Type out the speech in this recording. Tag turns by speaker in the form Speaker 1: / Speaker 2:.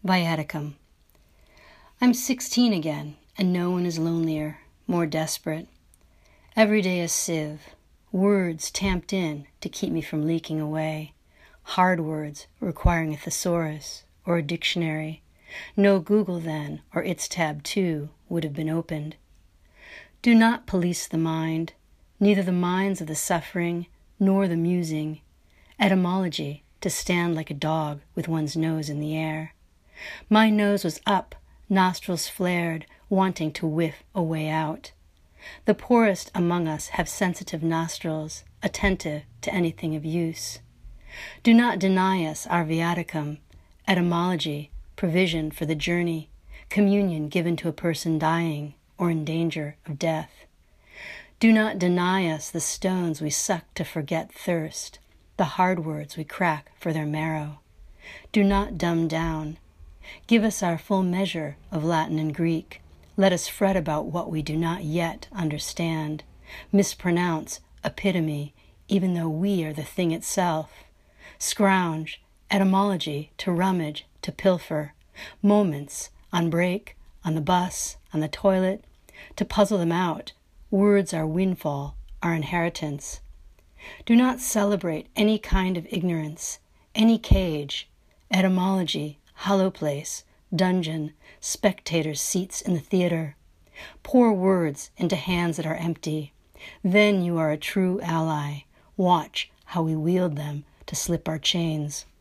Speaker 1: Viaticum. I'm 16 again, and no one is lonelier, more desperate. Every day a sieve, words tamped in to keep me from leaking away, hard words requiring a thesaurus or a dictionary. No Google then, or its tab too, would have been opened. Do not police the mind, neither the minds of the suffering nor the musing. Etymology, to stand like a dog with one's nose in the air. My nose was up, nostrils flared, wanting to whiff a way out. The poorest among us have sensitive nostrils, attentive to anything of use. Do not deny us our viaticum, etymology, provision for the journey, communion given to a person dying or in danger of death. Do not deny us the stones we suck to forget thirst, the hard words we crack for their marrow. Do not dumb down. Give us our full measure of Latin and Greek. Let us fret about what we do not yet understand, mispronounce epitome, even though we are the thing itself. Scrounge, etymology, to rummage, to pilfer, moments, on break, on the bus, on the toilet, to puzzle them out. Words are windfall, our inheritance. Do not celebrate any kind of ignorance, any cage, etymology, hollow place, dungeon, spectators' seats in the theater. Pour words into hands that are empty. Then you are a true ally. Watch how we wield them to slip our chains.